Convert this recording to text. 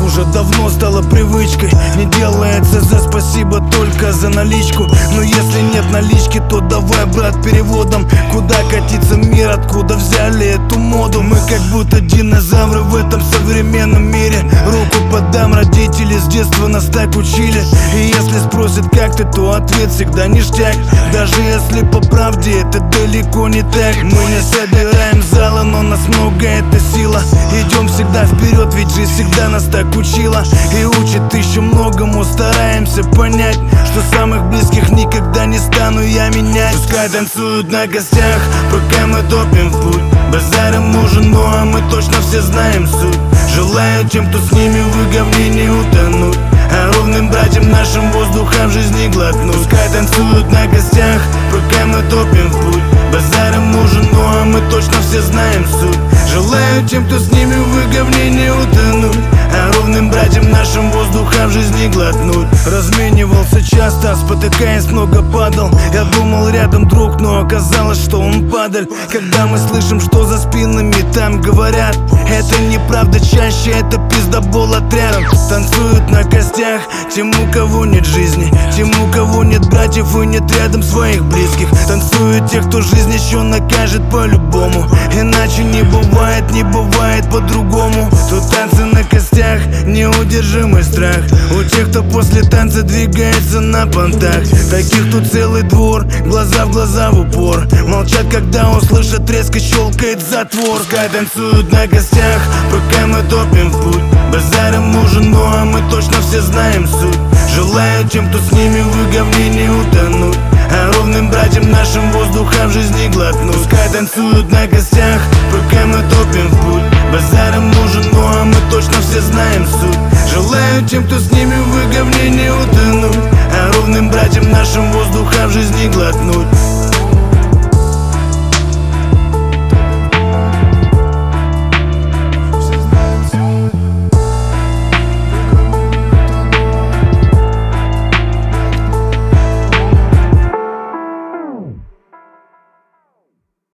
гостях уже давно стало привычкой. Не делается за спасибо, только за наличку. Но если нет налички, то давай, брат, переводом. Куда катится мир, откуда взяли эту моду? Мы как будто динозавры в этом современном мире. Руку подам, родители с детства нас так учили. И если спросят, как ты, то ответ всегда ништяк. Даже если по правде это далеко не так. Мы не собираем зала, но нас много, это сила. Идем всегда вперед, ведь жизнь всегда нас так учила. И учит еще многому, стараемся понять, что самых близких никогда не стану я менять. Пускай танцуют на костях, пока мы топим в путь. Базаром нужен, ну а мы точно все знаем суть. Желаю тем, кто с ними в говне не утонуть, а ровным братьям нашим воздуха в жизни глотнуть. Пускай танцуют на костях, пока мы топим в путь. Базаром нужен, ну а мы точно все знаем суть. Желаю тем, кто с ними в говне не утонуть, а ровным братьям нашим воздуха в жизни глотнуть. Разменивался часто, спотыкаясь, много падал. Я думал, рядом друг, но оказалось, что он падаль. Когда мы слышим, что за спинами там говорят, это неправда, чаще это пиздобол отрядом. Танцуют на костях тем, у кого нет жизни, тем, у кого нет братьев и нет рядом своих близких. Танцуют те, кто жизнь еще накажет по-любому. Иначе не бывает по-другому. Тут танцы на костях, неудержимый страх у тех, кто после танца двигается на понтах. Таких тут целый двор, глаза в глаза в упор. Молчат, когда услышат, резко щелкает затвор. Пускай танцуют на костях, пока мы топим в путь. Базаром нужен, ну а мы точно все знаем суть. Желаю тем, кто с ними в говне не утонуть, а ровным братьям нашим воздуха в жизни глотнуть. Пускай танцуют на костях, пока мы топим в путь. Базаром нужен, ну а мы точно все знаем суть. Желаю тем, кто с ними в говне не утонуть, а ровным братьям нашим воздуха в жизни глотнуть.